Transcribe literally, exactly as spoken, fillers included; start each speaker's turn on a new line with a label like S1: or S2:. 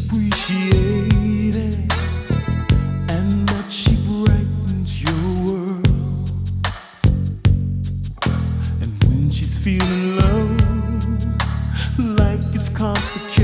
S1: appreciated and that she brightens your world. And when she's feeling low, like it's complicated,